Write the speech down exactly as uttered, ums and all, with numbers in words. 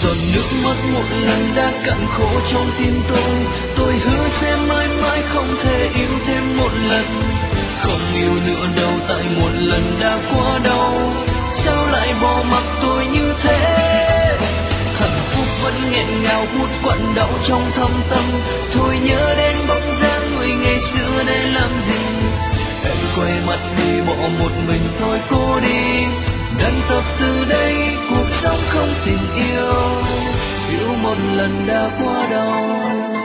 giọt nước mắt một lần đã cạn khô trong tim tôi. Tôi hứa sẽ mãi mãi không thể yêu thêm một lần, không yêu nữa đâu tại một lần đã quá đau. Sao lại bỏ mặc tôi như thế? Hạnh phúc vẫn nghẹn ngào hút quặn đau trong thâm tâm. Thôi nhớ đến bóng dáng người ngày xưa đây làm gì. Em quay mặt đi bỏ một mình thôi cô đi. Đành tập từ đây cuộc sống không tình yêu, yêu một lần đã quá đau.